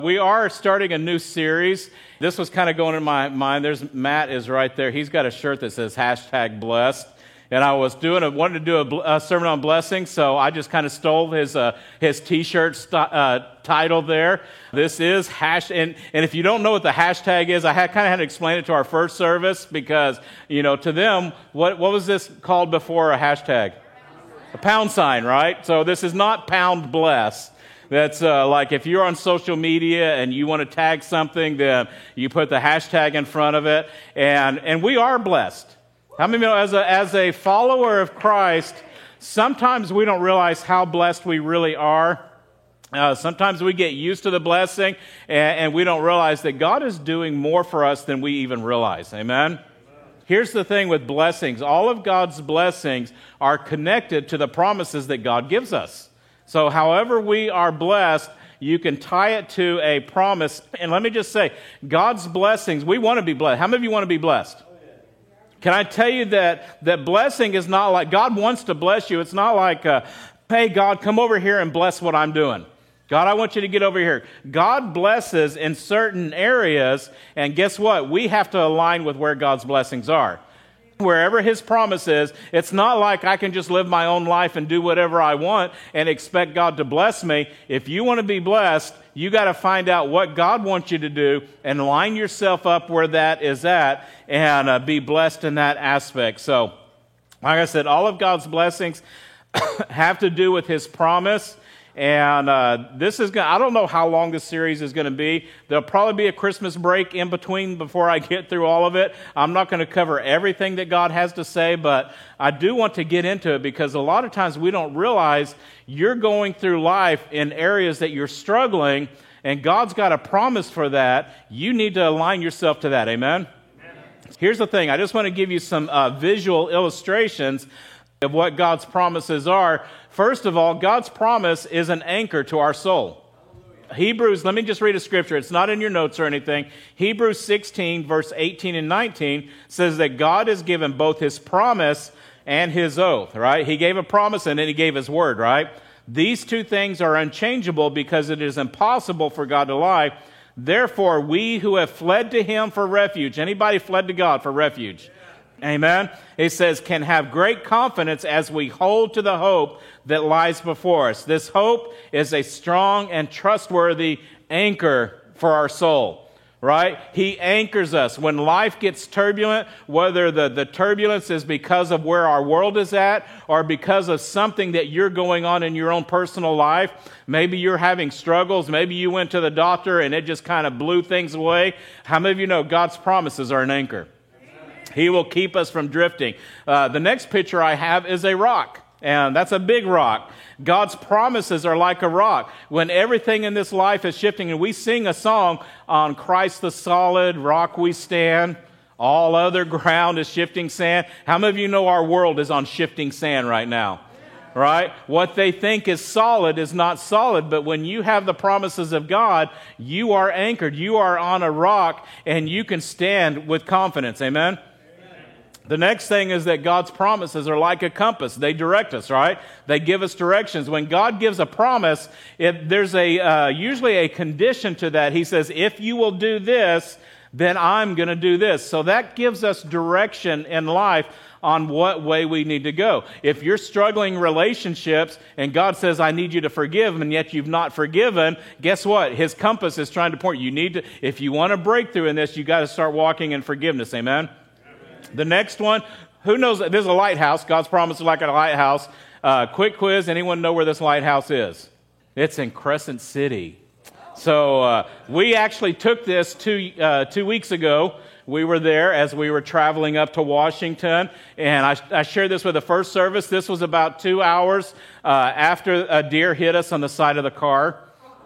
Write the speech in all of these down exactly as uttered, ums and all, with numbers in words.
We are starting a new series. This was kind of going in my mind. There's Matt is right there. He's got a shirt that says hashtag blessed. And I was doing a, wanted to do a, a sermon on blessing, so I just kind of stole his uh, his T-shirt st- uh, title there. This is hash, and, and if you don't know what the hashtag is, I had kind of had to explain it to our first service because, you know, to them, what what was this called before a hashtag? A pound sign, right? So this is not pound bless. That's uh, like if you're on social media and you want to tag something, then you put the hashtag in front of it, and and we are blessed. How many know as a as a follower of Christ, sometimes we don't realize how blessed we really are. Uh, sometimes we get used to the blessing, and, and we don't realize that God is doing more for us than we even realize. Amen? Here's the thing with blessings. All of God's blessings are connected to the promises that God gives us. So however we are blessed, you can tie it to a promise. And let me just say, God's blessings, we want to be blessed. How many of you want to be blessed? Can I tell you that, that blessing is not like, God wants to bless you. It's not like, uh, hey, God, come over here and bless what I'm doing. God, I want you to get over here. God blesses in certain areas, and guess what? We have to align with where God's blessings are. Wherever His promise is, it's not like I can just live my own life and do whatever I want and expect God to bless me. If you want to be blessed, you got to find out what God wants you to do and line yourself up where that is at and uh, be blessed in that aspect. So, like I said, all of God's blessings have to do with His promise. And uh, this is going I don't know how long this series is going to be. There'll probably be a Christmas break in between before I get through all of it. I'm not going to cover everything that God has to say, but I do want to get into it because a lot of times we don't realize you're going through life in areas that you're struggling, and God's got a promise for that. You need to align yourself to that. Amen? Amen. Here's the thing. I just want to give you some uh, visual illustrations of what God's promises are. First of all, God's promise is an anchor to our soul. Hebrews, let me just read a scripture. It's not in your notes or anything. Hebrews sixteen, verse eighteen and nineteen says that God has given both His promise and His oath, right? He gave a promise and then He gave His word, right? These two things are unchangeable because it is impossible for God to lie. Therefore, we who have fled to Him for refuge, anybody fled to God for refuge? Amen. It says, can have great confidence as we hold to the hope that lies before us. This hope is a strong and trustworthy anchor for our soul, right? He anchors us. When life gets turbulent, whether the, the turbulence is because of where our world is at or because of something that you're going on in your own personal life, maybe you're having struggles, maybe you went to the doctor and it just kind of blew things away. How many of you know God's promises are an anchor? He will keep us from drifting. Uh, the next picture I have is a rock, and that's a big rock. God's promises are like a rock. When everything in this life is shifting, and we sing a song on Christ the solid rock we stand, all other ground is shifting sand. How many of you know our world is on shifting sand right now? Right? What they think is solid is not solid, but when you have the promises of God, you are anchored. You are on a rock, and you can stand with confidence. Amen? The next thing is that God's promises are like a compass. They direct us, right? They give us directions. When God gives a promise, if there's a uh, usually a condition to that. He says, if you will do this, then I'm going to do this. So that gives us direction in life on what way we need to go. If you're struggling relationships and God says, I need you to forgive, and yet you've not forgiven, guess what? His compass is trying to point. You need to, if you want a breakthrough in this, you got to start walking in forgiveness. Amen? The next one, who knows? There's a lighthouse. God's promise is like a lighthouse. Uh, quick quiz. Anyone know where this lighthouse is? It's in Crescent City. So uh, we actually took this two, uh, two weeks ago. We were there as we were traveling up to Washington. And I, I shared this with the first service. This was about two hours uh, after a deer hit us on the side of the car.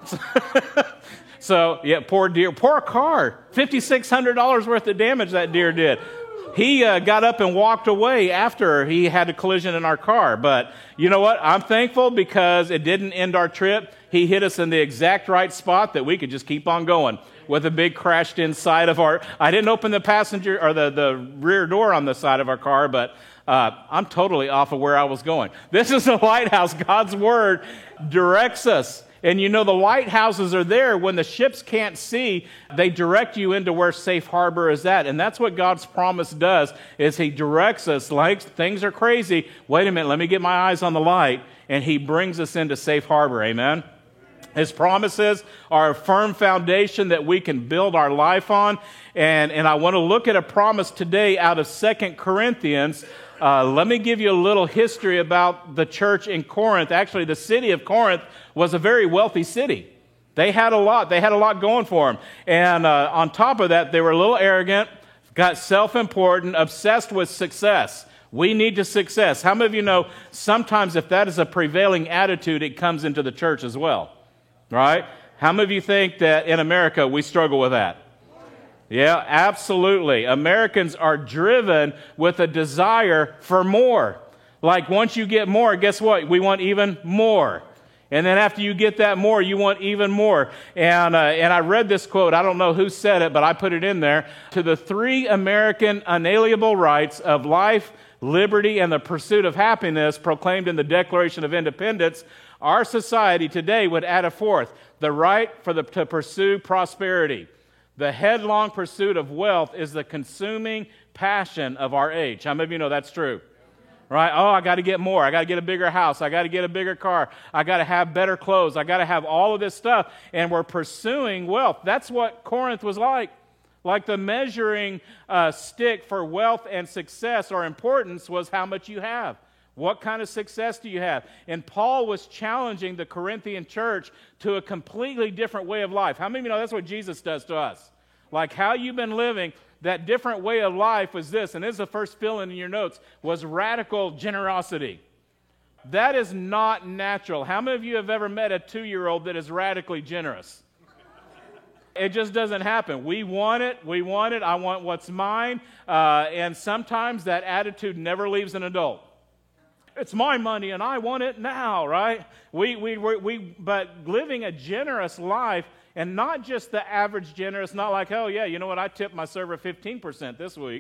So, yeah, poor deer. Poor car. five thousand six hundred dollars worth of damage that deer did. He uh, got up and walked away after he had a collision in our car. But you know what? I'm thankful because it didn't end our trip. He hit us in the exact right spot that we could just keep on going with a big crashed inside of our... I didn't open the passenger or the, the rear door on the side of our car, but uh, I'm totally off of where I was going. This is a lighthouse. God's Word directs us. And you know, the lighthouses are there. When the ships can't see, they direct you into where safe harbor is at. And that's what God's promise does, is He directs us like things are crazy. Wait a minute, let me get my eyes on the light. And He brings us into safe harbor. Amen? His promises are a firm foundation that we can build our life on. And, and I want to look at a promise today out of Second Corinthians. Uh, let me give you a little history about the church in Corinth. Actually, the city of Corinth was a very wealthy city. They had a lot. They had a lot going for them. And uh, on top of that, they were a little arrogant, got self-important, obsessed with success. We need to success. How many of you know sometimes if that is a prevailing attitude, it comes into the church as well? Right? How many of you think that in America we struggle with that? Yeah, absolutely. Americans are driven with a desire for more. Like once you get more, guess what? We want even more. And then after you get that more, you want even more. And uh, and I read this quote. I don't know who said it, but I put it in there. To the three American unalienable rights of life, liberty, and the pursuit of happiness proclaimed in the Declaration of Independence, our society today would add a fourth, the right for the, to pursue prosperity. The headlong pursuit of wealth is the consuming passion of our age. How many of you know that's true? Right? Oh, I got to get more. I got to get a bigger house. I got to get a bigger car. I got to have better clothes. I got to have all of this stuff. And we're pursuing wealth. That's what Corinth was like. Like the measuring uh, stick for wealth and success or importance was how much you have. What kind of success do you have? And Paul was challenging the Corinthian church to a completely different way of life. How many of you know that's what Jesus does to us? Like how you've been living, that different way of life was this, and this is the first fill-in in your notes, was radical generosity. That is not natural. How many of you have ever met a two-year-old that is radically generous? It just doesn't happen. We want it. We want it. I want what's mine. Uh, and sometimes that attitude never leaves an adult. It's my money and I want it now, right? We, we, we, we, but living a generous life, and not just the average generous, not like, oh yeah, you know what, I tipped my server fifteen percent this week.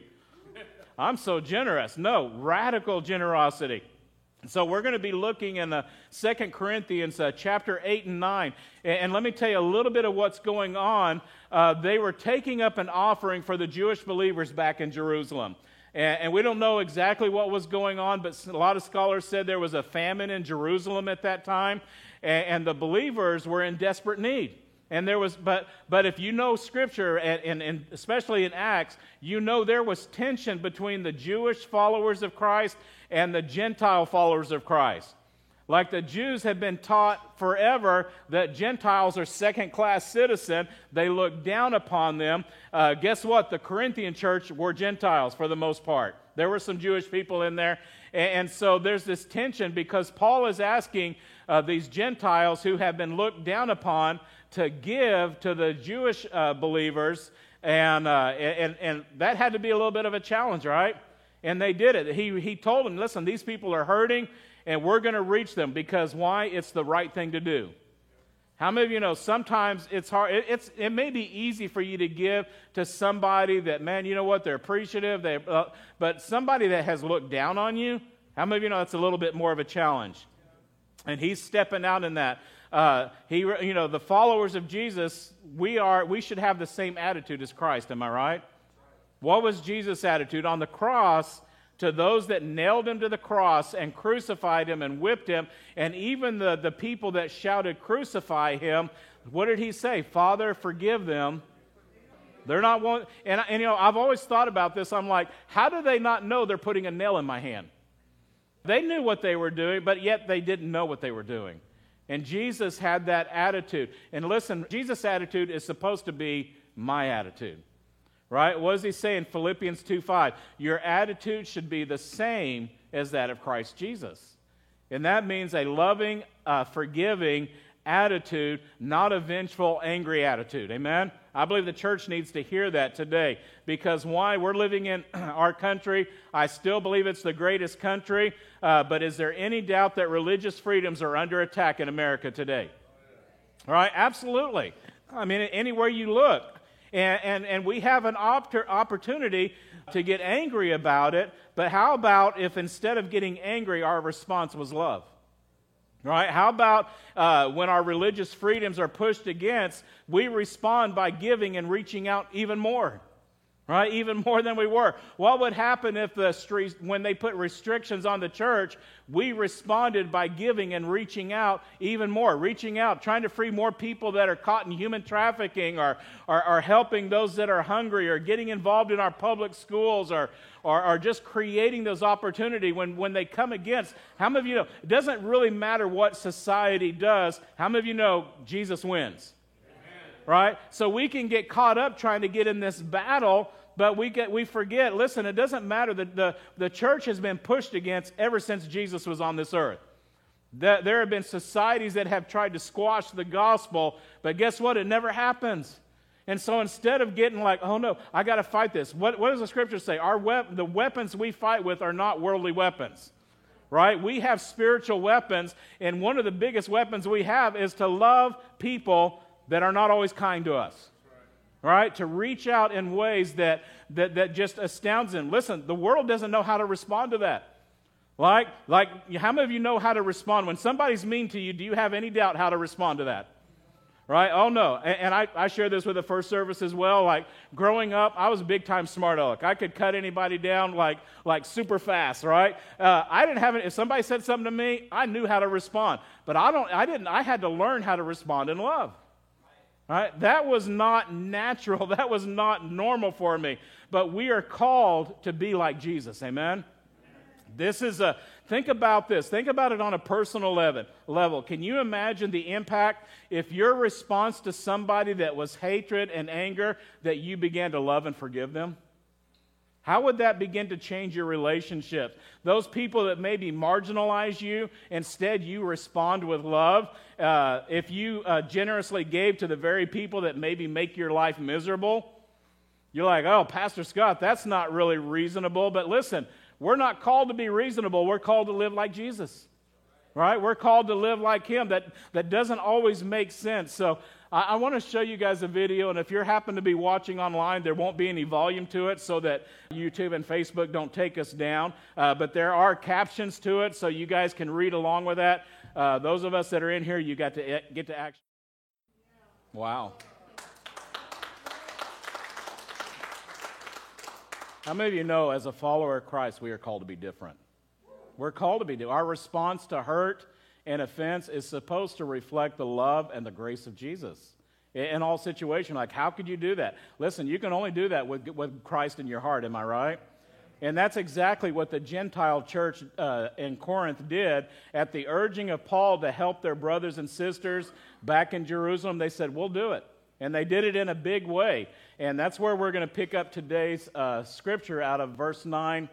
I'm so generous. No, radical generosity. So we're going to be looking in uh, Second Corinthians uh, chapter eight and nine. And, and let me tell you a little bit of what's going on. Uh, they were taking up an offering for the Jewish believers back in Jerusalem. And, and we don't know exactly what was going on, but a lot of scholars said there was a famine in Jerusalem at that time. And, and the believers were in desperate need. And there was, but but if you know Scripture, and, and, and especially in Acts, you know there was tension between the Jewish followers of Christ and the Gentile followers of Christ. Like the Jews have been taught forever that Gentiles are second-class citizens. They look down upon them. Uh, guess what? The Corinthian church were Gentiles for the most part. There were some Jewish people in there. And, and so there's this tension because Paul is asking uh, these Gentiles who have been looked down upon to give to the Jewish uh, believers. And, uh, and, and that had to be a little bit of a challenge, right? And they did it. He, he told them, listen, these people are hurting. And we're going to reach them because why? It's the right thing to do. How many of you know sometimes it's hard, it, it's, it may be easy for you to give to somebody that, man, you know what, they're appreciative, they, uh, but somebody that has looked down on you, how many of you know that's a little bit more of a challenge? And he's stepping out in that. Uh, he, you know, the followers of Jesus, we are, we should have the same attitude as Christ, am I right? What was Jesus' attitude? On the cross, to those that nailed him to the cross and crucified him and whipped him, and even the, the people that shouted, crucify him, what did he say? Father, forgive them. They're not one. And, and you know, I've always thought about this. I'm like, how do they not know they're putting a nail in my hand? They knew what they were doing, but yet they didn't know what they were doing. And Jesus had that attitude. And listen, Jesus' attitude is supposed to be my attitude. Right? What does he say in Philippians two five? Your attitude should be the same as that of Christ Jesus. And that means a loving, uh, forgiving attitude, not a vengeful, angry attitude. Amen? I believe the church needs to hear that today. Because why? We're living in our country. I still believe it's the greatest country. Uh, but is there any doubt that religious freedoms are under attack in America today? All right? Absolutely. I mean, anywhere you look. And, and, and we have an opt- opportunity to get angry about it, but how about if instead of getting angry, our response was love? Right? How about uh, when our religious freedoms are pushed against, we respond by giving and reaching out even more. Right? Even more than we were. What would happen if the streets, when they put restrictions on the church, we responded by giving and reaching out even more, reaching out, trying to free more people that are caught in human trafficking, or, or, or helping those that are hungry, or getting involved in our public schools, or, or, or just creating those opportunities when, when they come against. How many of you know, it doesn't really matter what society does. How many of you know Jesus wins? Right? So we can get caught up trying to get in this battle, but we get we forget, listen, it doesn't matter. that the, the church has been pushed against ever since Jesus was on this earth. The, there have been societies that have tried to squash the gospel, but guess what? It never happens. And so instead of getting like, oh no, I got to fight this. What, what does the scripture say? Our wep- the weapons we fight with are not worldly weapons. Right? We have spiritual weapons, and one of the biggest weapons we have is to love people that are not always kind to us, right? To reach out in ways that, that, that just astounds them. Listen, the world doesn't know how to respond to that. Like, like, how many of you know how to respond? When somebody's mean to you, do you have any doubt how to respond to that? Right? Oh, no. And, and I, I share this with the first service as well. Like, growing up, I was a big-time smart aleck. I could cut anybody down like, like super fast, right? Uh, I didn't have it. If somebody said something to me, I knew how to respond. But I don't. I didn't. I had to learn how to respond in love. Right? That was not natural. That was not normal for me. But we are called to be like Jesus. Amen? This is a, think about this. Think about it on a personal level. level. Can you imagine the impact if your response to somebody that was hatred and anger, that you began to love and forgive them? How would that begin to change your relationships? Those people that maybe marginalize you, instead you respond with love. Uh, if you uh, generously gave to the very people that maybe make your life miserable, you're like, oh, Pastor Scott, that's not really reasonable. But listen, we're not called to be reasonable. We're called to live like Jesus. Right? We're called to live like Him. That, that doesn't always make sense. So I, I want to show you guys a video, and if you happen to be watching online, there won't be any volume to it so that YouTube and Facebook don't take us down. Uh, but there are captions to it, so you guys can read along with that. Uh, those of us that are in here, you got to get to action. Wow. How many of you know, as a follower of Christ, we are called to be different? We're called to be different. Our response to hurt and offense is supposed to reflect the love and the grace of Jesus in all situations. Like, how could you do that? Listen, you can only do that with, with Christ in your heart, am I right? And that's exactly what the Gentile church uh, in Corinth did. At the urging of Paul to help their brothers and sisters back in Jerusalem, they said, we'll do it. And they did it in a big way. And that's where we're going to pick up today's uh, scripture out of verse nine.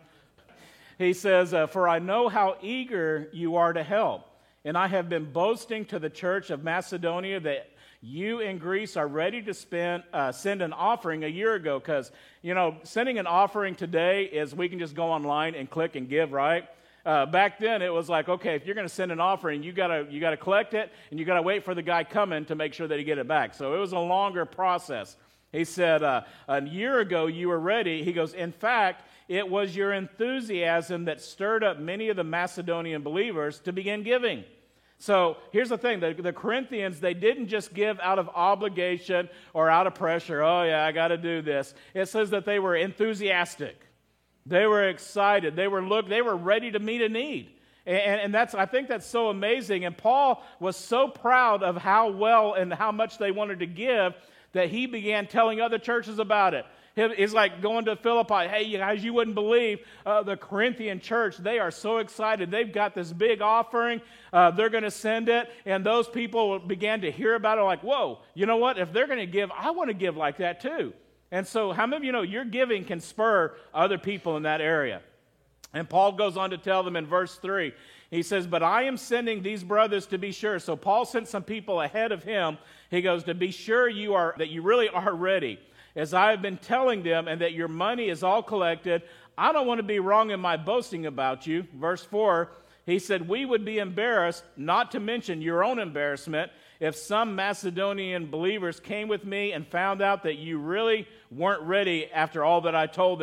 He says, uh, for I know how eager you are to help, and I have been boasting to the church of Macedonia that you in Greece are ready to spend, uh, send an offering a year ago. Because, you know, sending an offering today is we can just go online and click and give, right? Uh, back then, it was like, okay, if you're going to send an offering, you gotta you gotta collect it, and you gotta wait for the guy coming to make sure that he get it back. So it was a longer process. He said, uh, a year ago you were ready. He goes, in fact, it was your enthusiasm that stirred up many of the Macedonian believers to begin giving. So here's the thing. The, the Corinthians, they didn't just give out of obligation or out of pressure. Oh, yeah, I got to do this. It says that they were enthusiastic. They were excited. They were look. They were ready to meet a need. And, and that's, I think that's so amazing. And Paul was so proud of how well and how much they wanted to give that he began telling other churches about it. It's like going to Philippi. Hey, you guys, you wouldn't believe uh, the Corinthian church. They are so excited. They've got this big offering. Uh, they're going to send it. And those people began to hear about it like, whoa, you know what? If they're going to give, I want to give like that too. And so how many of you know your giving can spur other people in that area? And Paul goes on to tell them in verse three. He says, but I am sending these brothers to be sure. So Paul sent some people ahead of him. He goes, to be sure you are that you really are ready. As I have been telling them, and that your money is all collected, I don't want to be wrong in my boasting about you. Verse four, he said, we would be embarrassed, not to mention your own embarrassment, if some Macedonian believers came with me and found out that you really weren't ready after all that I told them.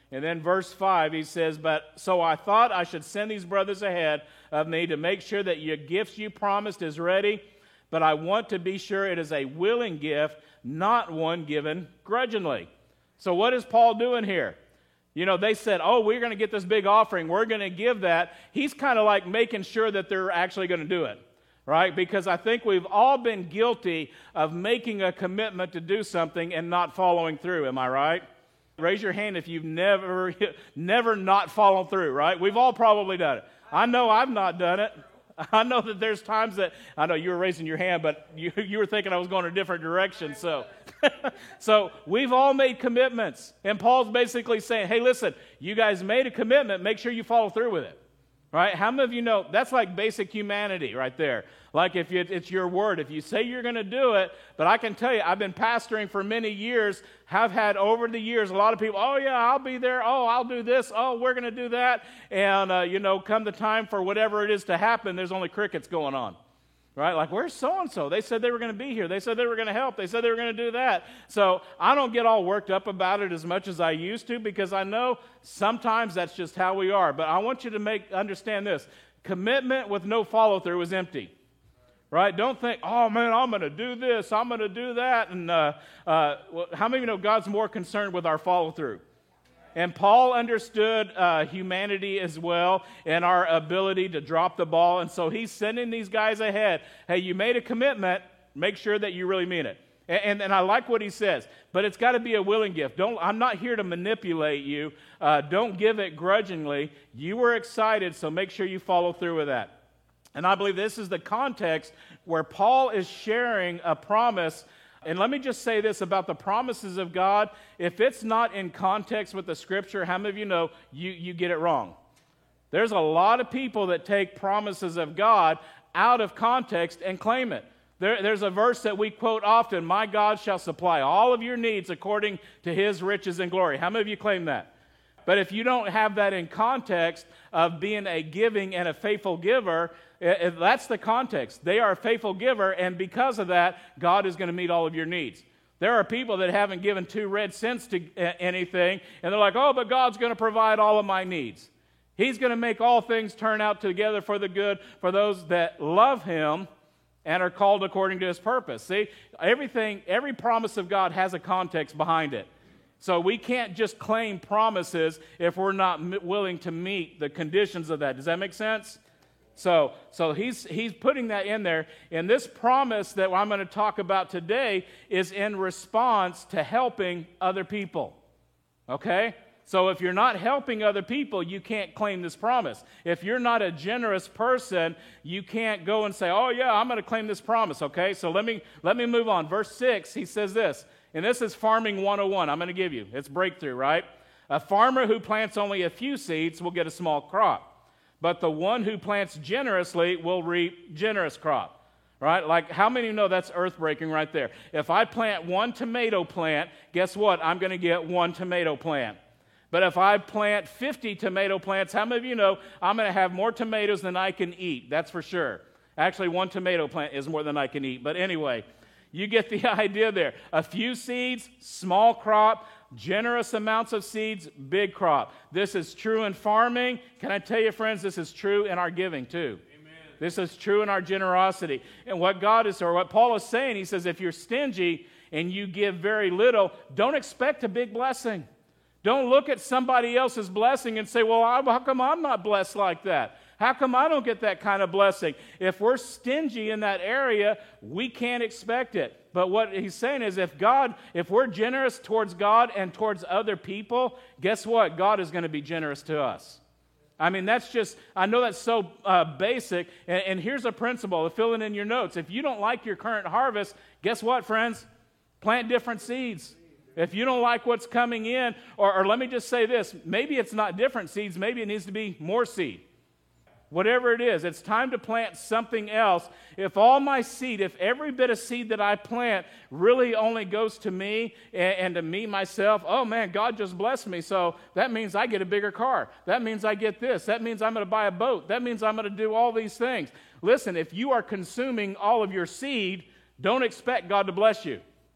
And then verse five, he says, "But so I thought I should send these brothers ahead of me to make sure that your gifts you promised is ready, but I want to be sure it is a willing gift, not one given grudgingly." So what is Paul doing here? You know, they said, oh, we're going to get this big offering. We're going to give that. He's kind of like making sure that they're actually going to do it, right? Because I think we've all been guilty of making a commitment to do something and not following through. Am I right? Raise your hand if you've never, never not followed through, right? We've all probably done it. I know I've not done it. I know that there's times that, I know you were raising your hand, but you, you were thinking I was going a different direction. So, so we've all made commitments. And Paul's basically saying, hey, listen, you guys made a commitment. Make sure you follow through with it. Right? How many of you know that's like basic humanity right there? Like if you, it's your word. If you say you're going to do it, but I can tell you, I've been pastoring for many years, have had over the years a lot of people, oh yeah, I'll be there, oh, I'll do this, oh, we're going to do that. And, uh, you know, come the time for whatever it is to happen, there's only crickets going on. Right? Like, where's so-and-so? They said they were going to be here. They said they were going to help. They said they were going to do that. So I don't get all worked up about it as much as I used to because I know sometimes that's just how we are. But I want you to make understand this. Commitment with no follow-through is empty. Right? Don't think, oh, man, I'm going to do this. I'm going to do that. And uh, uh, well, how many of you know God's more concerned with our follow-through? And Paul understood uh, humanity as well and our ability to drop the ball. And so he's sending these guys ahead. Hey, you made a commitment. Make sure that you really mean it. And, and, and I like what he says. But it's got to be a willing gift. Don't, I'm not here to manipulate you. Uh, don't give it grudgingly. You were excited, so make sure you follow through with that. And I believe this is the context where Paul is sharing a promise. And let me just say this about the promises of God. If it's not in context with the Scripture, how many of you know you, you get it wrong? There's a lot of people that take promises of God out of context and claim it. There, there's a verse that we quote often, "My God shall supply all of your needs according to His riches and glory." How many of you claim that? But if you don't have that in context of being a giving and a faithful giver, if that's the context. They are a faithful giver, and because of that, God is going to meet all of your needs. There are people that haven't given two red cents to anything, and they're like, oh, but God's going to provide all of my needs. He's going to make all things turn out together for the good for those that love Him and are called according to His purpose. See, everything, every promise of God has a context behind it. So we can't just claim promises if we're not m- willing to meet the conditions of that. Does that make sense? So, so he's, he's putting that in there. And this promise that I'm going to talk about today is in response to helping other people. Okay? So if you're not helping other people, you can't claim this promise. If you're not a generous person, you can't go and say, oh yeah, I'm going to claim this promise. Okay? So let me, let me move on. Verse six, he says this. And this is Farming one oh one. I'm going to give you. It's breakthrough, right? A farmer who plants only a few seeds will get a small crop. But the one who plants generously will reap generous crop, right? Like, how many know that's earth-breaking right there? If I plant one tomato plant, guess what? I'm going to get one tomato plant. But if I plant fifty tomato plants, how many of you know I'm going to have more tomatoes than I can eat? That's for sure. Actually, one tomato plant is more than I can eat. But anyway, you get the idea there. A few seeds, small crop. Generous amounts of seeds, big crop. This is true in farming. Can I tell you, friends, this is true in our giving too. Amen. This is true in our generosity. And what God is, or what Paul is saying, he says, if you're stingy and you give very little, don't expect a big blessing. Don't look at somebody else's blessing and say, well, how come I'm not blessed like that? How come I don't get that kind of blessing? If we're stingy in that area, we can't expect it. But what he's saying is if God, if we're generous towards God and towards other people, guess what? God is going to be generous to us. I mean, that's just, I know that's so uh, basic. And, and here's a principle, fill it in your notes. If you don't like your current harvest, guess what, friends? Plant different seeds. If you don't like what's coming in, or, or let me just say this, maybe it's not different seeds, maybe it needs to be more seed. Whatever it is, it's time to plant something else. If all my seed, if every bit of seed that I plant really only goes to me and, and to me myself, oh man, God just blessed me, so that means I get a bigger car. That means I get this. That means I'm going to buy a boat. That means I'm going to do all these things. Listen, if you are consuming all of your seed, don't expect God to bless you.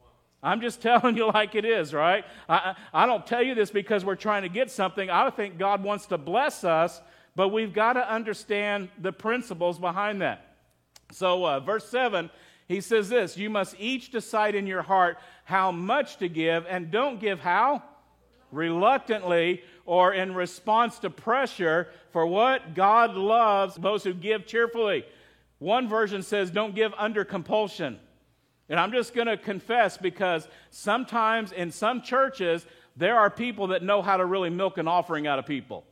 I'm just telling you like it is, right? I, I don't tell you this because we're trying to get something. I think God wants to bless us, but we've got to understand the principles behind that. So uh, verse seven, he says this, you must each decide in your heart how much to give, and don't give how? Reluctantly or in response to pressure, for what? God loves those who give cheerfully. One version says don't give under compulsion. And I'm just going to confess, because sometimes in some churches, there are people that know how to really milk an offering out of people.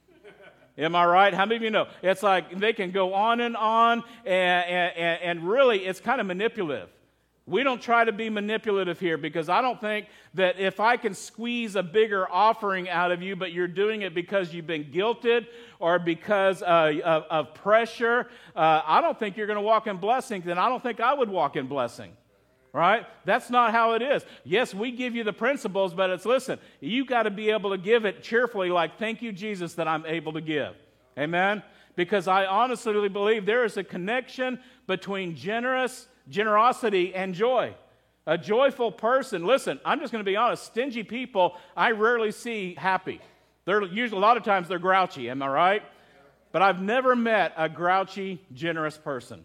Am I right? How many of you know? It's like they can go on and on, and, and, and really it's kind of manipulative. We don't try to be manipulative here, because I don't think that if I can squeeze a bigger offering out of you, but you're doing it because you've been guilted or because uh, of, of pressure, uh, I don't think you're going to walk in blessing. Then I don't think I would walk in blessing. Right? That's not how it is. Yes, we give you the principles, but it's, listen, you got to be able to give it cheerfully, like, thank you, Jesus, that I'm able to give. Amen? Because I honestly believe there is a connection between generous generosity and joy. A joyful person, listen, I'm just going to be honest, stingy people, I rarely see happy. They're usually, a lot of times they're grouchy, am I right? But I've never met a grouchy, generous person.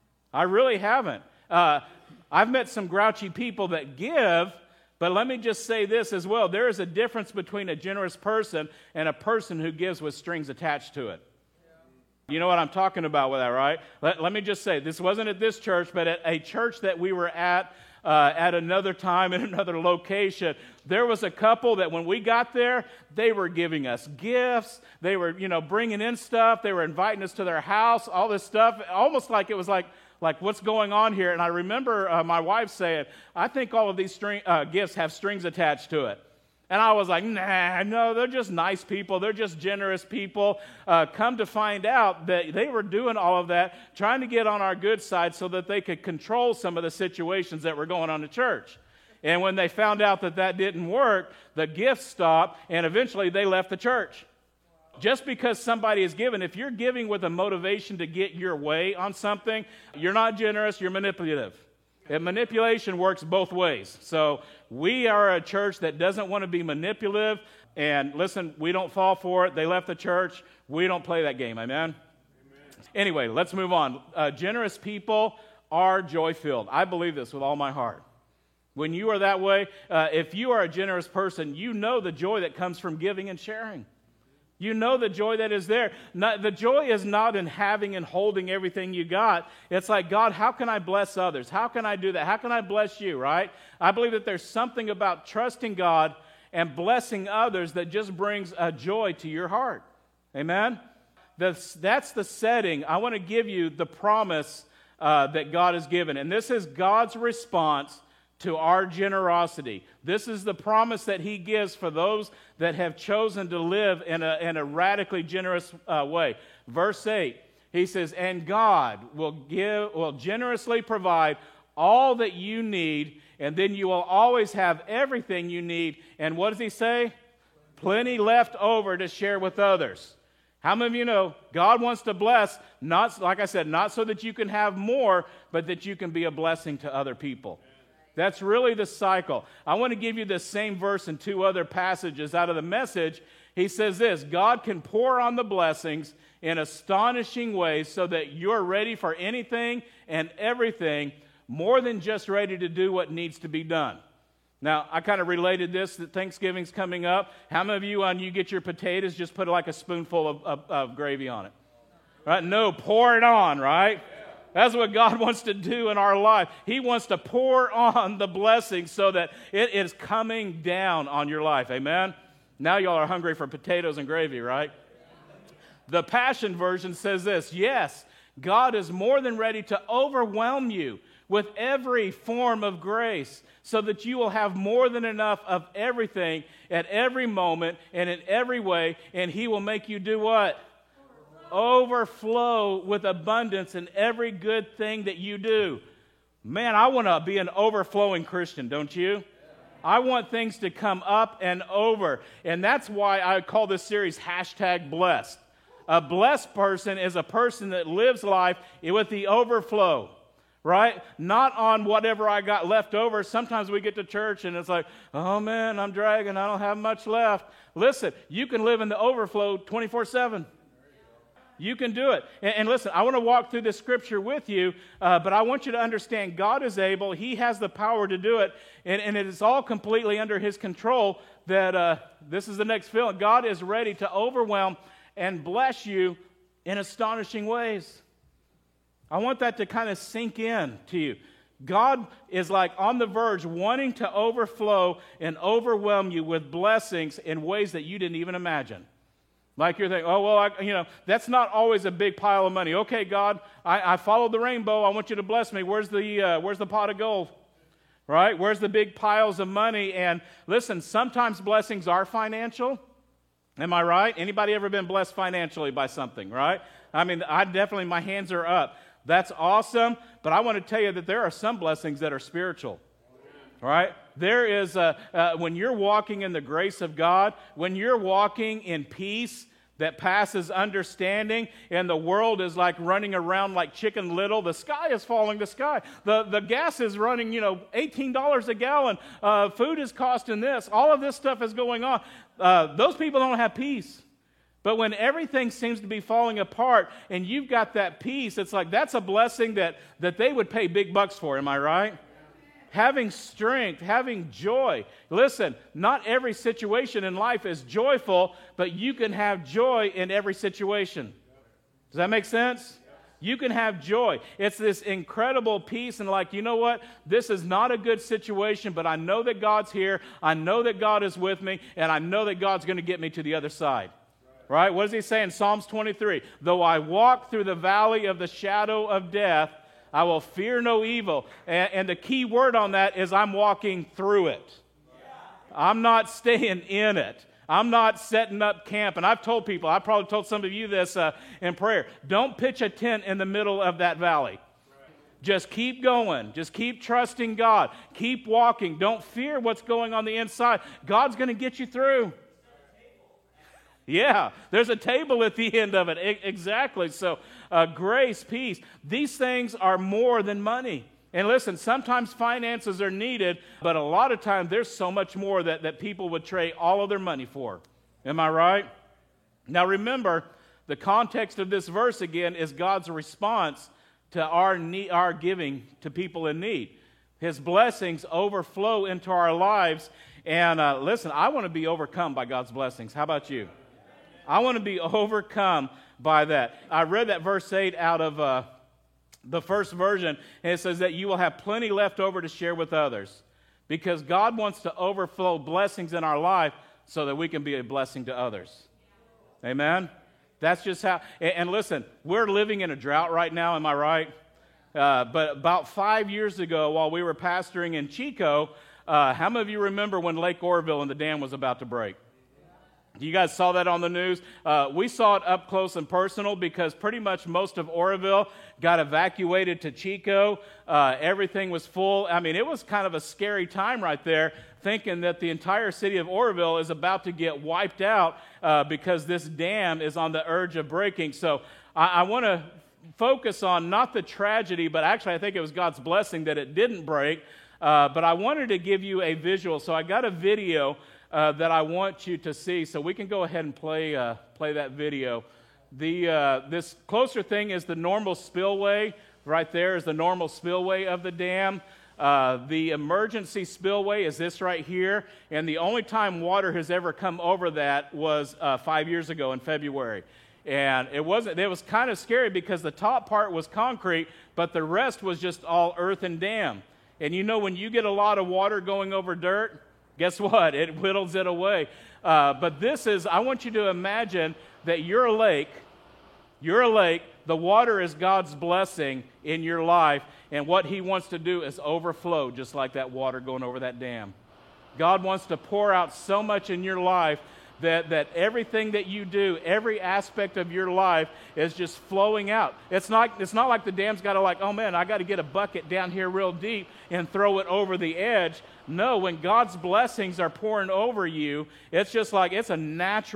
I really haven't. Uh, I've met some grouchy people that give, but let me just say this as well. There is a difference between a generous person and a person who gives with strings attached to it. You know what I'm talking about with that, right? Let, let me just say, this wasn't at this church, but at a church that we were at uh, at another time in another location, there was a couple that when we got there, they were giving us gifts. They were, you know, bringing in stuff. They were inviting us to their house, all this stuff, almost like it was like, like what's going on here? And I remember uh, my wife saying, I think all of these string, uh, gifts have strings attached to it. And I was like, nah, no, they're just nice people. They're just generous people. Uh, come to find out that they were doing all of that, trying to get on our good side so that they could control some of the situations that were going on in church. And when they found out that that didn't work, the gifts stopped, and eventually they left the church. Just because somebody is giving, if you're giving with a motivation to get your way on something, you're not generous, you're manipulative. And manipulation works both ways. So we are a church that doesn't want to be manipulative. And listen, we don't fall for it. They left the church. We don't play that game. Amen? Amen. Anyway, let's move on. Uh, generous people are joy-filled. I believe this with all my heart. When you are that way, uh, if you are a generous person, you know the joy that comes from giving and sharing. You know the joy that is there. Not, the joy is not in having and holding everything you got. It's like, God, how can I bless others? How can I do that? How can I bless you, right? I believe that there's something about trusting God and blessing others that just brings a joy to your heart. Amen? That's, that's the setting. I want to give you the promise uh, that God has given. And this is God's response to our generosity. This is the promise that he gives for those that have chosen to live in a, in a radically generous uh, way. Verse eight, he says, and God will give, will generously provide all that you need, and then you will always have everything you need. And what does he say? Plenty left over to share with others. How many of you know God wants to bless, not, like I said, not so that you can have more, but that you can be a blessing to other people. That's really the cycle. I want to give you this same verse in two other passages out of the Message. He says this, God can pour on the blessings in astonishing ways so that you're ready for anything and everything, more than just ready to do what needs to be done. Now, I kind of related this that Thanksgiving's coming up. How many of you, when you get your potatoes, just put like a spoonful of, of, of gravy on it? Right? No, pour it on, right? That's what God wants to do in our life. He wants to pour on the blessing so that it is coming down on your life. Amen? Now y'all are hungry for potatoes and gravy, right? The Passion Version says this, yes, God is more than ready to overwhelm you with every form of grace so that you will have more than enough of everything at every moment and in every way, and he will make you do what? Overflow with abundance in every good thing that you do. Man, I want to be an overflowing Christian, don't you? I want things to come up and over. And that's why I call this series hashtag blessed. A blessed person is a person that lives life with the overflow. right? Not on whatever I got left over. Sometimes we get to church and it's like, oh man, I'm dragging, I don't have much left. Listen, you can live in the overflow twenty-four seven. You can do it. And, and listen, I want to walk through this scripture with you, uh, but I want you to understand God is able. He has the power to do it, and, and it is all completely under His control. That uh, this is the next feeling. God is ready to overwhelm and bless you in astonishing ways. I want that to kind of sink in to you. God is like on the verge, wanting to overflow and overwhelm you with blessings in ways that you didn't even imagine. Like you're thinking, oh, well, I, you know, that's not always a big pile of money. Okay, God, I, I followed the rainbow. I want you to bless me. Where's the, uh, where's the pot of gold? Right? Where's the big piles of money? And listen, sometimes blessings are financial. Am I right? Anybody ever been blessed financially by something, right? I mean, I definitely, my hands are up. That's awesome, but I want to tell you that there are some blessings that are spiritual, right? There is, a, uh, when you're walking in the grace of God, when you're walking in peace that passes understanding, and the world is like running around like Chicken Little, the sky is falling, the sky. The, the gas is running, you know, eighteen dollars a gallon. Uh, food is costing this. All of this stuff is going on. Uh, those people don't have peace. But when everything seems to be falling apart and you've got that peace, it's like that's a blessing that, that they would pay big bucks for. Am I right? Having strength, having joy. Listen, not every situation in life is joyful, but you can have joy in every situation. Does that make sense? You can have joy. It's this incredible peace, and like, you know what? This is not a good situation, but I know that God's here. I know that God is with me, and I know that God's going to get me to the other side. Right? What does he say in Psalms twenty-three? Though I walk through the valley of the shadow of death, I will fear no evil. And, and the key word on that is I'm walking through it. I'm not staying in it. I'm not setting up camp. And I've told people, I probably told some of you this uh, in prayer, don't pitch a tent in the middle of that valley. Just keep going. Just keep trusting God. Keep walking. Don't fear what's going on the inside. God's going to get you through. Yeah, there's a table at the end of it. I- exactly. So uh, grace, peace. These things are more than money. And listen, sometimes finances are needed, but a lot of times there's so much more that, that people would trade all of their money for. Am I right? Now remember, the context of this verse again is God's response to our need, our giving to people in need. His blessings overflow into our lives. And uh, listen, I want to be overcome by God's blessings. How about you? I want to be overcome by that. I read that verse eight out of uh, the first version, and it says that you will have plenty left over to share with others because God wants to overflow blessings in our life so that we can be a blessing to others. Amen? That's just how, and, and listen, we're living in a drought right now, am I right? Uh, but about five years ago, while we were pastoring in Chico, uh, how many of you remember when Lake Oroville and the dam was about to break? You guys saw that on the news? Uh, we saw it up close and personal because pretty much most of Oroville got evacuated to Chico. Uh, everything was full. I mean, it was kind of a scary time right there, thinking that the entire city of Oroville is about to get wiped out uh, because this dam is on the urge of breaking. So I, I want to focus on not the tragedy, but actually I think it was God's blessing that it didn't break. Uh, but I wanted to give you a visual. So I got a video Uh, that I want you to see, so we can go ahead and play uh, play that video. The uh, this closer thing is the normal spillway. Right there is the normal spillway of the dam. Uh, the emergency spillway is this right here, and the only time water has ever come over that was uh, five years ago in February. And it wasn't. It was kind of scary because the top part was concrete, but the rest was just all earth and dam. And you know when you get a lot of water going over dirt, guess what? It whittles it away. Uh, but this is, I want you to imagine that you're a lake. You're a lake. The water is God's blessing in your life. And what he wants to do is overflow, just like that water going over that dam. God wants to pour out so much in your life that, that everything that you do, every aspect of your life is just flowing out. It's not, it's not like the dam's got to like, oh man, I got to get a bucket down here real deep and throw it over the edge. No, when God's blessings are pouring over you, it's just like it's a natural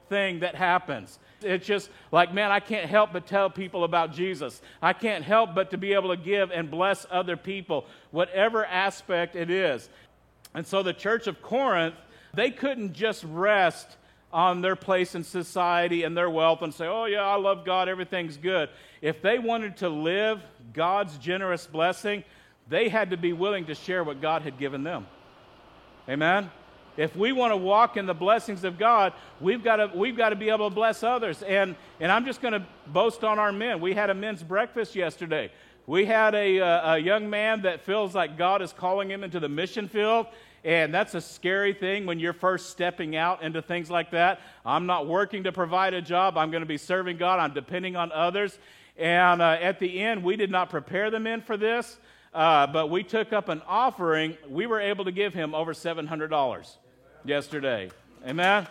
thing that happens. It's just like, man, I can't help but tell people about Jesus. I can't help but to be able to give and bless other people, whatever aspect it is. And so the church of Corinth, they couldn't just rest on their place in society and their wealth and say, oh yeah, I love God, everything's good. If they wanted to live God's generous blessing, they had to be willing to share what God had given them. Amen? If we want to walk in the blessings of God, we've got to we've got to be able to bless others. And and I'm just going to boast on our men. We had a men's breakfast yesterday. We had a, a, a young man that feels like God is calling him into the mission field. And that's a scary thing when you're first stepping out into things like that. I'm not working to provide a job. I'm going to be serving God. I'm depending on others. And uh, at the end, we did not prepare the men for this, uh, but we took up an offering. We were able to give him over seven hundred dollars yesterday. Amen?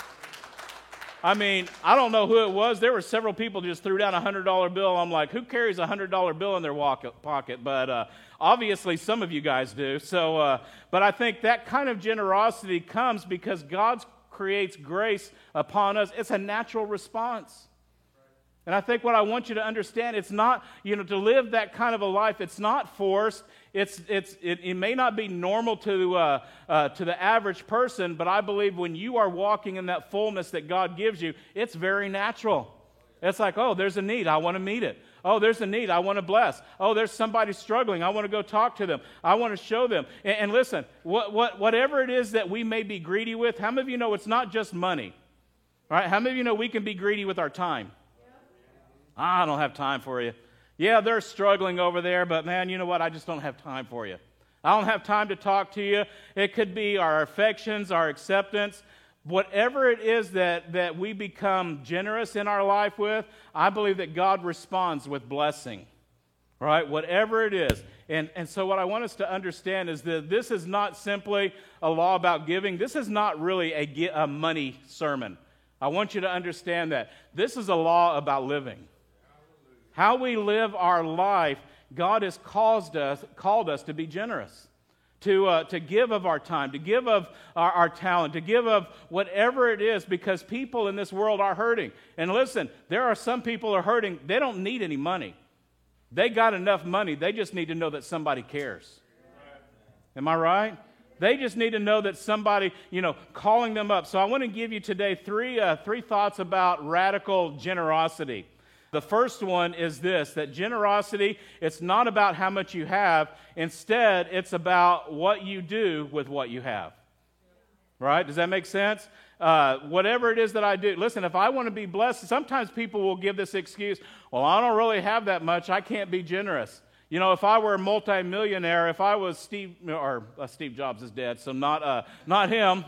I mean, I don't know who it was. There were several people just threw down a one hundred dollar bill. I'm like, who carries a one hundred dollar bill in their walk- pocket? But uh, obviously some of you guys do. So, uh, but I think that kind of generosity comes because God creates grace upon us. It's a natural response. And I think what I want you to understand, it's not, you know, to live that kind of a life, it's not forced. It's, it's, it, it may not be normal to, uh, uh, to the average person, but I believe when you are walking in that fullness that God gives you, it's very natural. It's like, oh, there's a need, I want to meet it. Oh, there's a need, I want to bless. Oh, there's somebody struggling, I want to go talk to them. I want to show them. And, and listen, what, what, whatever it is that we may be greedy with, how many of you know it's not just money? Right? How many of you know we can be greedy with our time? I don't have time for you. Yeah, they're struggling over there, but man, you know what? I just don't have time for you. I don't have time to talk to you. It could be our affections, our acceptance. Whatever it is that, that we become generous in our life with, I believe that God responds with blessing. Right? Whatever it is. And, and so what I want us to understand is that this is not simply a law about giving. This is not really a, a money sermon. I want you to understand that. This is a law about living. How we live our life, God has caused us, called us to be generous, to, uh, to give of our time, to give of our, our talent, to give of whatever it is, because people in this world are hurting. And listen, there are some people who are hurting. They don't need any money. They got enough money. They just need to know that somebody cares. Am I right? They just need to know that somebody, you know, calling them up. So I want to give you today three, uh, three thoughts about radical generosity. The first one is this, that generosity, it's not about how much you have. Instead, it's about what you do with what you have. Right? Does that make sense? Uh, whatever it is that I do. Listen, if I want to be blessed, sometimes people will give this excuse, well, I don't really have that much. I can't be generous. You know, if I were a multimillionaire, if I was Steve, or uh, Steve Jobs is dead, so not, uh, not him.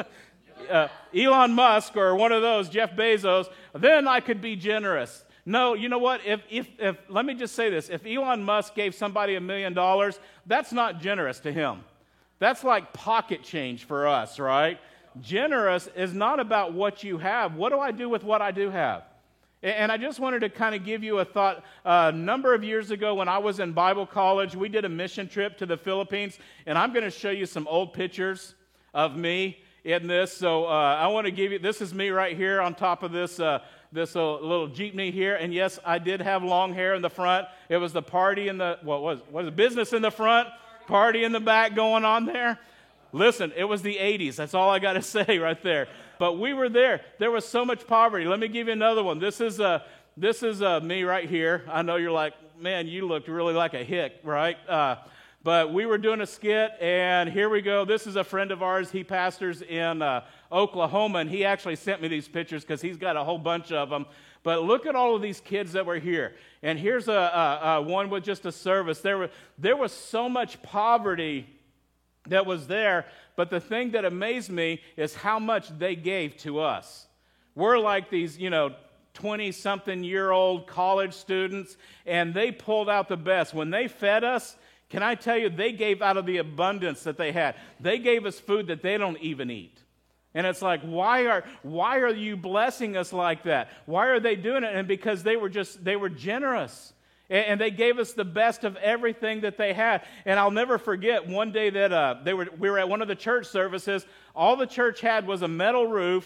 uh, Elon Musk or one of those, Jeff Bezos, then I could be generous. No, you know what? If, if, if, let me just say this. If Elon Musk gave somebody a million dollars, that's not generous to him. That's like pocket change for us, right? Generous is not about what you have. What do I do with what I do have? And I just wanted to kind of give you a thought. A number of years ago when I was in Bible college, we did a mission trip to the Philippines, and I'm going to show you some old pictures of me in this. So uh, I want to give you, this is me right here on top of this uh, this uh, little jeepney here. And yes, I did have long hair in the front. It was the party in the, what was was it, business in the front, party in the back going on there. Listen, it was the eighties. That's all I got to say right there. But we were there. There was so much poverty. Let me give you another one. This is uh, this is uh, me right here. I know you're like, man, you looked really like a hick, right? Uh, but we were doing a skit, and here we go. This is a friend of ours. He pastors in uh, Oklahoma, and he actually sent me these pictures because he's got a whole bunch of them. But look at all of these kids that were here. And here's a, a, a one with just a service. There, were, there was so much poverty that was there, but the thing that amazed me is how much they gave to us. We're like these, you know, twenty-something-year-old college students, and they pulled out the best. When they fed us, can I tell you, they gave out of the abundance that they had. They gave us food that they don't even eat. And it's like, why are why are you blessing us like that? Why are they doing it? And because they were just, they were generous. And they gave us the best of everything that they had. And I'll never forget one day that uh, they were we were at one of the church services. All the church had was a metal roof,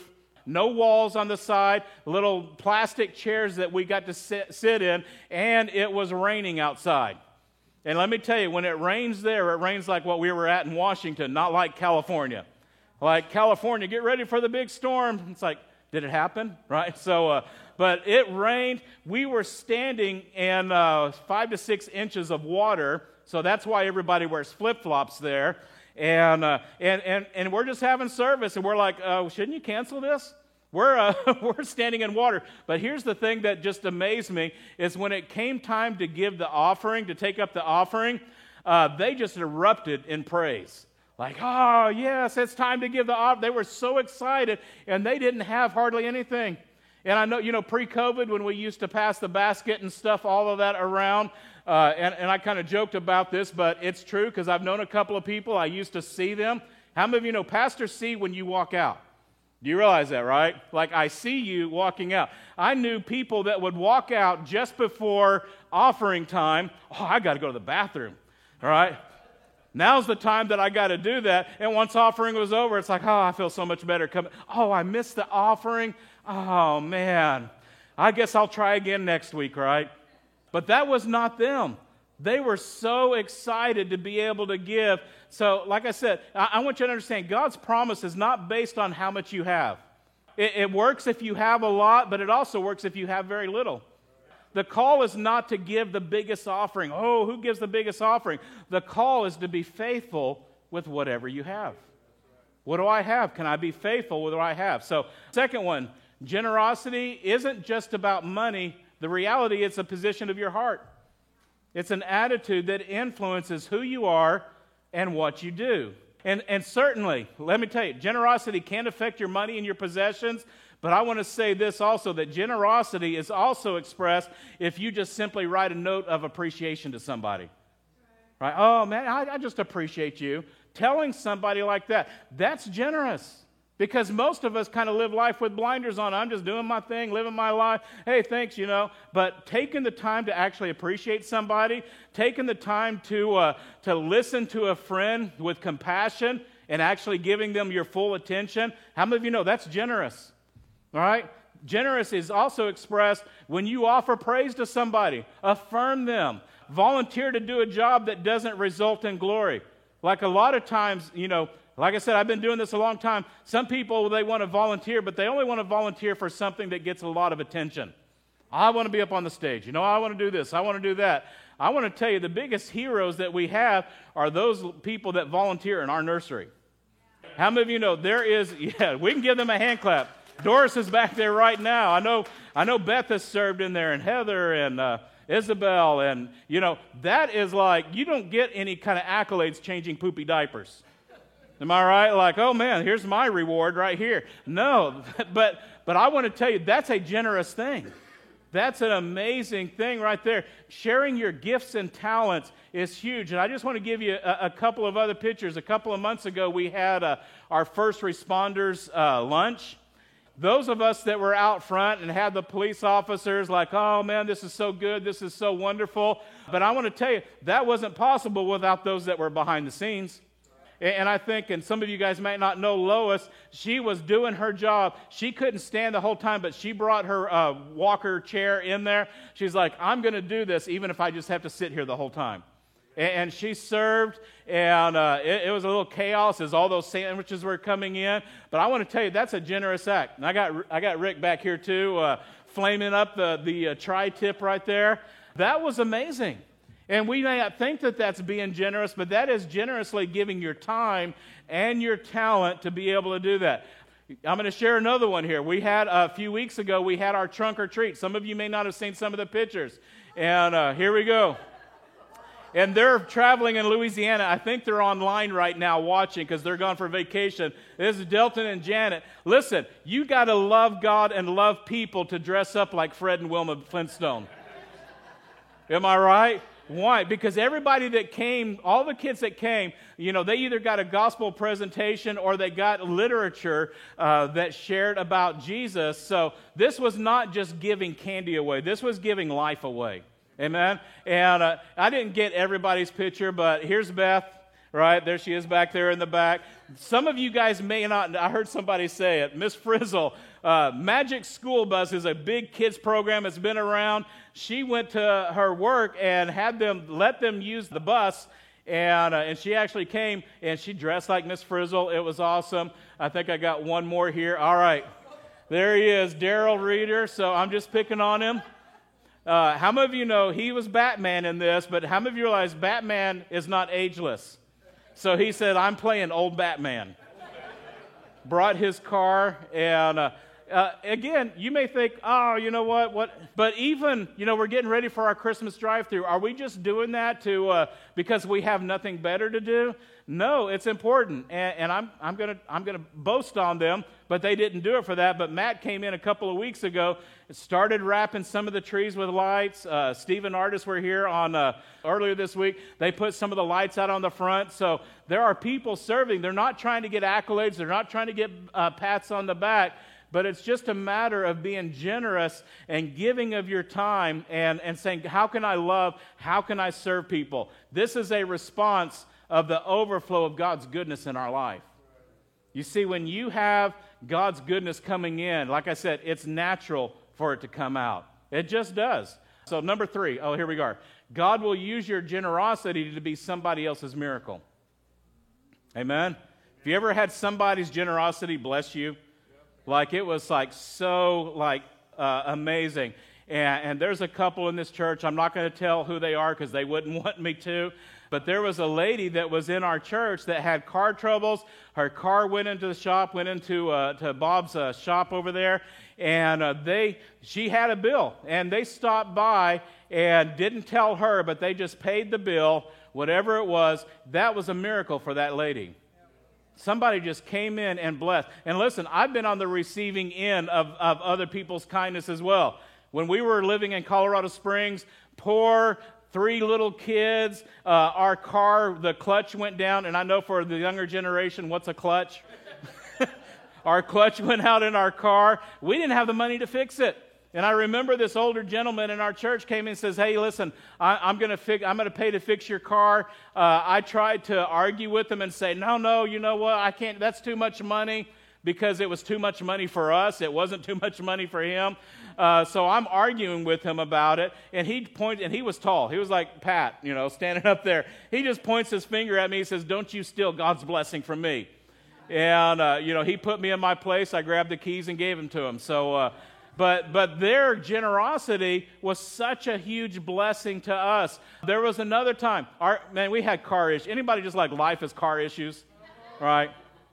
no walls on the side, little plastic chairs that we got to sit, sit in, and it was raining outside. And let me tell you, when it rains there, it rains like what we were at in Washington, not like California. Like California, get ready for the big storm. It's like, did it happen? Right? So, uh, but it rained. We were standing in uh, five to six inches of water, so that's why everybody wears flip-flops there. And uh, and and and we're just having service, and we're like, uh, shouldn't you cancel this? We're uh, we're standing in water. But here's the thing that just amazed me is when it came time to give the offering, to take up the offering, uh, they just erupted in praise. Like, oh, yes, it's time to give the offering. They were so excited, and they didn't have hardly anything. And I know, you know, pre-COVID, when we used to pass the basket and stuff, all of that around, uh, and, and I kind of joked about this, but it's true because I've known a couple of people. I used to see them. How many of you know pastors see when you walk out? Do you realize that, right? Like, I see you walking out. I knew people that would walk out just before offering time. Oh, I got to go to the bathroom, all right? Now's the time that I got to do that. And once offering was over, it's like, oh, I feel so much better coming. Oh, I missed the offering. Oh, man. I guess I'll try again next week, right? But that was not them. They were so excited to be able to give. So, like I said, I, I want you to understand, God's promise is not based on how much you have. It, it works if you have a lot, but it also works if you have very little. The call is not to give the biggest offering. Oh, who gives the biggest offering? The call is to be faithful with whatever you have. What do I have? Can I be faithful with what I have? So, second one, generosity isn't just about money. The reality, it's a position of your heart. It's an attitude that influences who you are and what you do. And, and certainly, let me tell you, generosity can affect your money and your possessions, but I want to say this also, that generosity is also expressed if you just simply write a note of appreciation to somebody. Right? Oh, man, I, I just appreciate you. Telling somebody like that, that's generous. Because most of us kind of live life with blinders on. I'm just doing my thing, living my life. Hey, thanks, you know. But taking the time to actually appreciate somebody, taking the time to uh, to listen to a friend with compassion and actually giving them your full attention, how many of you know that's generous? All right? Generous is also expressed when you offer praise to somebody, affirm them, volunteer to do a job that doesn't result in glory. Like a lot of times, you know, like I said, I've been doing this a long time. Some people, they want to volunteer, but they only want to volunteer for something that gets a lot of attention. I want to be up on the stage. You know, I want to do this. I want to do that. I want to tell you, the biggest heroes that we have are those people that volunteer in our nursery. How many of you know there is, yeah, we can give them a hand clap. Doris is back there right now. I know I know Beth has served in there, and Heather and uh, Isabel, and, you know, that is like, you don't get any kind of accolades changing poopy diapers. Am I right? Like, oh, man, here's my reward right here. No, but but I want to tell you, that's a generous thing. That's an amazing thing right there. Sharing your gifts and talents is huge. And I just want to give you a, a couple of other pictures. A couple of months ago, we had uh, our first responders uh, lunch. Those of us that were out front and had the police officers like, oh, man, this is so good. This is so wonderful. But I want to tell you, that wasn't possible without those that were behind the scenes. And I think, and some of you guys might not know Lois, she was doing her job. She couldn't stand the whole time, but she brought her uh, walker chair in there. She's like, I'm going to do this even if I just have to sit here the whole time. And she served, and uh, it, it was a little chaos as all those sandwiches were coming in. But I want to tell you, that's a generous act. And I got I got Rick back here too, uh, flaming up the, the uh, tri-tip right there. That was amazing. And we may not think that that's being generous, but that is generously giving your time and your talent to be able to do that. I'm going to share another one here. We had, a few weeks ago, we had our trunk or treat. Some of you may not have seen some of the pictures. And uh, here we go. And they're traveling in Louisiana. I think they're online right now watching because they're gone for vacation. This is Delton and Janet. Listen, you got to love God and love people to dress up like Fred and Wilma Flintstone. Am I right? Why? Because everybody that came, all the kids that came, you know, they either got a gospel presentation or they got literature uh, that shared about Jesus. So this was not just giving candy away. This was giving life away. Amen? And uh, I didn't get everybody's picture, but here's Beth right? There she is back there in the back. Some of you guys may not, I heard somebody say it, Miss Frizzle. Uh, Magic School Bus is a big kids program that's been around. She went to her work and had them, let them use the bus. And uh, and she actually came, and she dressed like Miss Frizzle. It was awesome. I think I got one more here. All right. There he is, Daryl Reeder. So I'm just picking on him. Uh, how many of you know he was Batman in this, but how many of you realize Batman is not ageless? So he said, I'm playing old Batman. Brought his car, and uh, uh, again, you may think, oh, you know what, what? But even, you know, we're getting ready for our Christmas drive-thru. Are we just doing that to uh, because we have nothing better to do? No, it's important, and, and I'm I'm gonna I'm gonna boast on them, but they didn't do it for that. But Matt came in a couple of weeks ago, started wrapping some of the trees with lights. Uh, Steve and Artis were here on uh, earlier this week. They put some of the lights out on the front. So there are people serving. They're not trying to get accolades. They're not trying to get uh, pats on the back. But it's just a matter of being generous and giving of your time and, and saying, how can I love? How can I serve people? This is a response of the overflow of God's goodness in our life. You see, when you have God's goodness coming in, like I said, it's natural for it to come out. It just does. So number three, oh, here we go. God will use your generosity to be somebody else's miracle. Amen? Have you ever had somebody's generosity bless you? Like, it was like so like uh, amazing. And, and there's a couple in this church. I'm not going to tell who they are because they wouldn't want me to. But there was a lady that was in our church that had car troubles. Her car went into the shop, went into uh, to Bob's uh, shop over there, and uh, they she had a bill. And they stopped by and didn't tell her, but they just paid the bill, whatever it was. That was a miracle for that lady. Somebody just came in and blessed. And listen, I've been on the receiving end of, of other people's kindness as well. When we were living in Colorado Springs, poor, three little kids, uh, our car, the clutch went down. And I know for the younger generation, what's a clutch? Our clutch went out in our car. We didn't have the money to fix it. And I remember this older gentleman in our church came in and says, hey, listen, I, I'm going to fix, I'm going to pay to fix your car. Uh, I tried to argue with him and say, no, no, you know what, I can't, that's too much money, because it was too much money for us. It wasn't too much money for him. Uh, so I'm arguing with him about it, and he pointed, and he was tall. He was like Pat, you know, standing up there. He just points his finger at me. He says, don't you steal God's blessing from me. And, uh, you know, he put me in my place. I grabbed the keys and gave them to him. So, uh, But but their generosity was such a huge blessing to us. There was another time, our, man, we had car issues. Anybody just like life is car issues, right?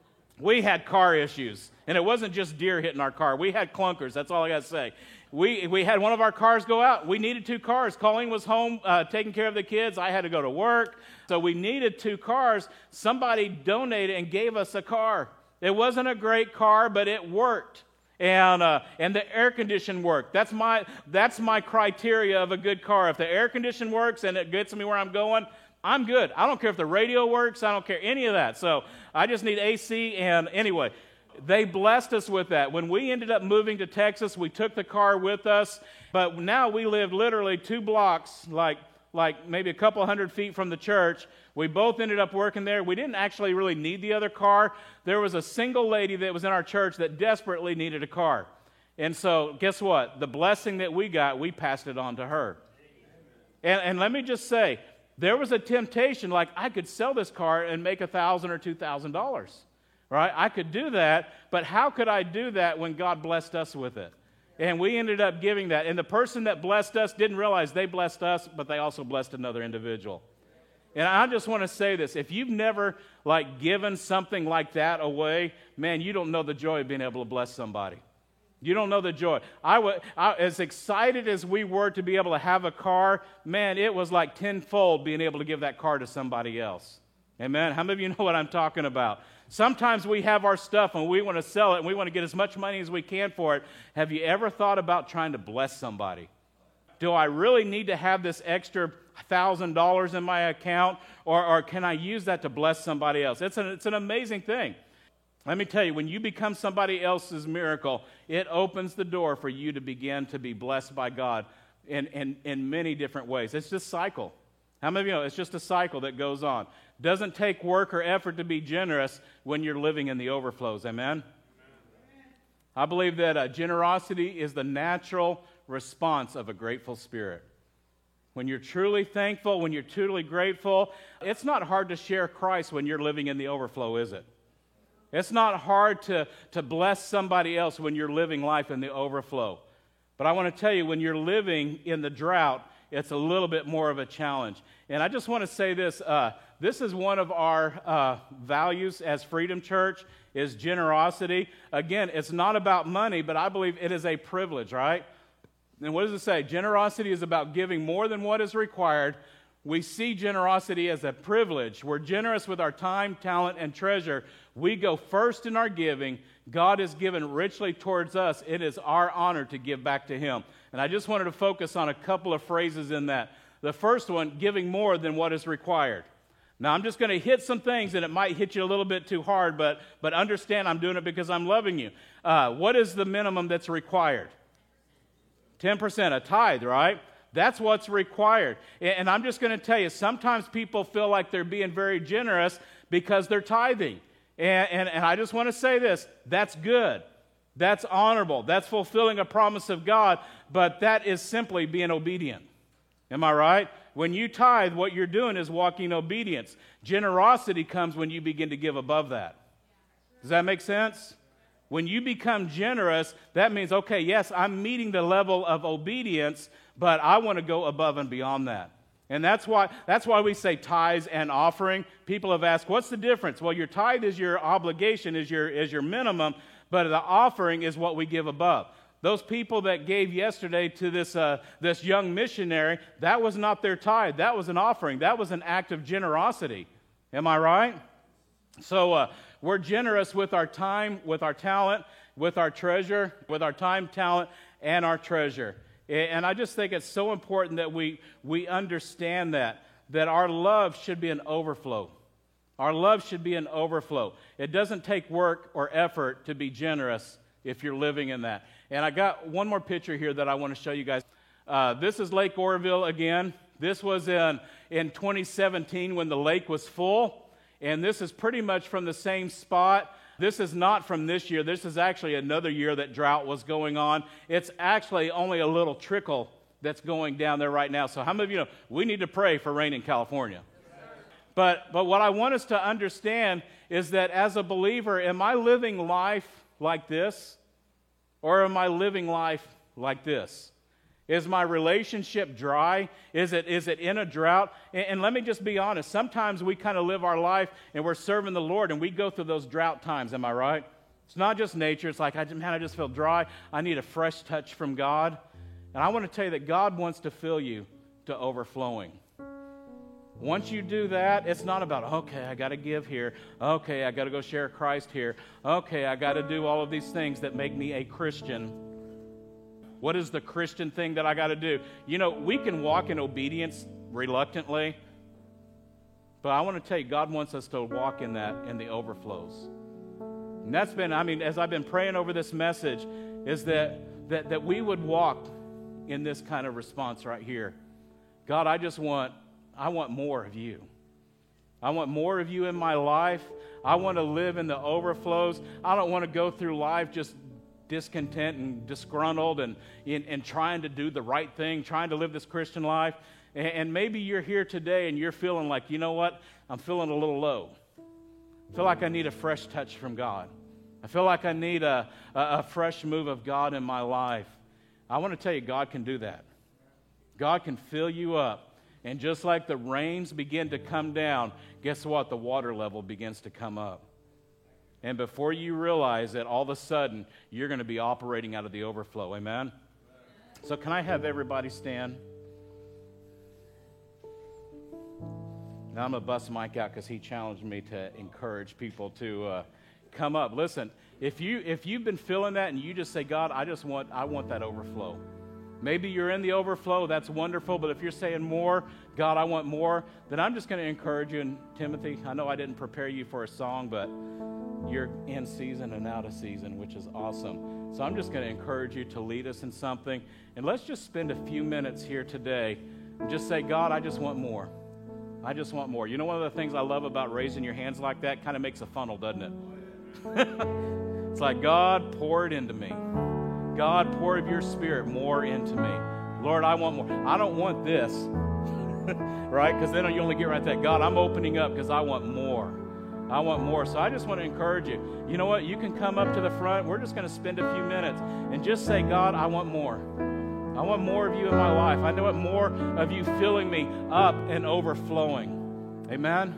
We had car issues, and it wasn't just deer hitting our car. We had clunkers. That's all I got to say. We we had one of our cars go out. We needed two cars. Colleen was home uh, taking care of the kids. I had to go to work, so we needed two cars. Somebody donated and gave us a car. It wasn't a great car, but it worked. And uh, and the air condition worked. That's my that's my criteria of a good car. If the air condition works and it gets me where I'm going, I'm good. I don't care if the radio works. I don't care any of that. So I just need A C. And anyway, they blessed us with that. When we ended up moving to Texas, we took the car with us. But now we live literally two blocks, like like maybe a couple hundred feet from the church. We both ended up working there. We didn't actually really need the other car. There was a single lady that was in our church that desperately needed a car. And so guess what? The blessing that we got, we passed it on to her. And, and let me just say, there was a temptation, like I could sell this car and make one thousand dollars or two thousand dollars, right? I could do that, but how could I do that when God blessed us with it? And we ended up giving that. And the person that blessed us didn't realize they blessed us, but they also blessed another individual. And I just want to say this. If you've never, like, given something like that away, man, you don't know the joy of being able to bless somebody. You don't know the joy. I, w- I As excited as we were to be able to have a car, man, it was like tenfold being able to give that car to somebody else. Amen? How many of you know what I'm talking about? Sometimes we have our stuff and we want to sell it and we want to get as much money as we can for it. Have you ever thought about trying to bless somebody? Do I really need to have this extra one thousand dollars in my account, or, or can I use that to bless somebody else? It's an, it's an amazing thing. Let me tell you, when you become somebody else's miracle, it opens the door for you to begin to be blessed by God in, in, in many different ways. It's just cycle. How many of you know it's just a cycle that goes on? Doesn't take work or effort to be generous when you're living in the overflows. Amen? Amen. I believe that uh, generosity is the natural response of a grateful spirit. When you're truly thankful, when you're truly grateful, it's not hard to share Christ when you're living in the overflow, is it? It's not hard to, to bless somebody else when you're living life in the overflow. But I want to tell you, when you're living in the drought, it's a little bit more of a challenge. And I just want to say this. Uh, this is one of our uh, values as Freedom Church, is generosity. Again, it's not about money, but I believe it is a privilege, right? And what does it say? Generosity is about giving more than what is required. We see generosity as a privilege. We're generous with our time, talent, and treasure. We go first in our giving. God has given richly towards us. It is our honor to give back to Him. And I just wanted to focus on a couple of phrases in that. The first one, giving more than what is required. Now, I'm just going to hit some things, and it might hit you a little bit too hard, but, but understand I'm doing it because I'm loving you. Uh, what is the minimum that's required? ten percent, a tithe, right? That's what's required. And I'm just going to tell you, sometimes people feel like they're being very generous because they're tithing. And, and, and I just want to say this, that's good. That's honorable. That's fulfilling a promise of God, but that is simply being obedient. Am I right? When you tithe, what you're doing is walking in obedience. Generosity comes when you begin to give above that. Does that make sense? When you become generous, that means, okay, yes, I'm meeting the level of obedience, but I want to go above and beyond that. And that's why that's why we say tithes and offering. People have asked, what's the difference? Well, your tithe is your obligation, is your, is your minimum, but the offering is what we give above. Those people that gave yesterday to this, uh, this young missionary, that was not their tithe. That was an offering. That was an act of generosity. Am I right? So uh, we're generous with our time, with our talent, with our treasure, with our time, talent, and our treasure. And I just think it's so important that we, we understand that, that our love should be an overflow. Our love should be an overflow. It doesn't take work or effort to be generous if you're living in that. And I got one more picture here that I want to show you guys. Uh, this is Lake Oroville again. This was in, in twenty seventeen when the lake was full. And this is pretty much from the same spot. This is not from this year. This is actually another year that drought was going on. It's actually only a little trickle that's going down there right now. So how many of you know we need to pray for rain in California? But, but what I want us to understand is that as a believer, am I living life like this? Or am I living life like this? Is my relationship dry? Is it is it in a drought? And, and let me just be honest. Sometimes we kind of live our life and we're serving the Lord and we go through those drought times. Am I right? It's not just nature. It's like, man, I just feel dry. I need a fresh touch from God. And I want to tell you that God wants to fill you to overflowing. Once you do that, it's not about, okay, I got to give here. Okay, I got to go share Christ here. Okay, I got to do all of these things that make me a Christian. What is the Christian thing that I got to do? You know, we can walk in obedience reluctantly, but I want to tell you, God wants us to walk in that, in the overflows. And that's been, I mean, as I've been praying over this message, is that, that, that we would walk in this kind of response right here. God, I just want, I want more of you. I want more of you in my life. I want to live in the overflows. I don't want to go through life just discontent and disgruntled and, and, and trying to do the right thing, trying to live this Christian life. And, and maybe you're here today and you're feeling like, you know what, I'm feeling a little low. I feel like I need a fresh touch from God. I feel like I need a, a, a fresh move of God in my life. I want to tell you, God can do that. God can fill you up. And just like the rains begin to come down, guess what? The water level begins to come up. And before you realize it, all of a sudden, you're going to be operating out of the overflow. Amen? So can I have everybody stand? Now I'm going to bust Mike out because he challenged me to encourage people to uh, come up. Listen, if, you, if you've been feeling that and you just say, God, I just want, I want that overflow. Maybe you're in the overflow, that's wonderful, but if you're saying more, God, I want more, then I'm just going to encourage you. And Timothy, I know I didn't prepare you for a song, but you're in season and out of season, which is awesome. So I'm just going to encourage you to lead us in something. And let's just spend a few minutes here today and just say, God, I just want more. I just want more. You know, one of the things I love about raising your hands like that, kind of makes a funnel, doesn't it? It's like, God, pour it into me. God, pour of your Spirit more into me. Lord, I want more. I don't want this, right? Because then you only get right that. God, I'm opening up because I want more. I want more. So I just want to encourage you. You know what? You can come up to the front. We're just going to spend a few minutes and just say, God, I want more. I want more of you in my life. I want more of you filling me up and overflowing. Amen?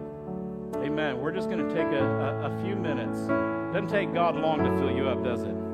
Amen. We're just going to take a, a, a few minutes. Doesn't take God long to fill you up, does it?